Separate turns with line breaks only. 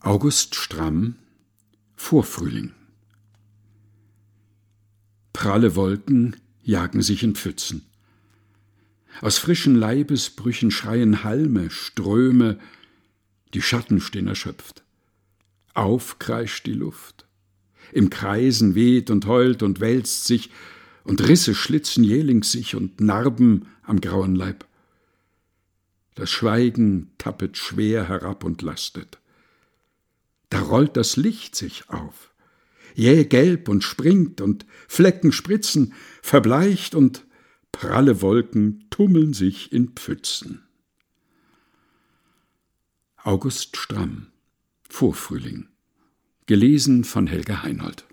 August Stramm, Vorfrühling. Pralle Wolken jagen sich in Pfützen. Aus frischen Leibesbrüchen schreien Halme, Ströme, die Schatten stehen erschöpft. Auf kreischt die Luft. Im Kreisen weht und heult und wälzt sich, und Risse schlitzen jählings sich und Narben am grauen Leib. Das Schweigen tappet schwer herab und lastet. Da rollt das Licht sich auf, jäh gelb und springt, und Flecken spritzen, verbleicht, und pralle Wolken tummeln sich in Pfützen. August Stramm, Vorfrühling. Gelesen von Helga Heinold.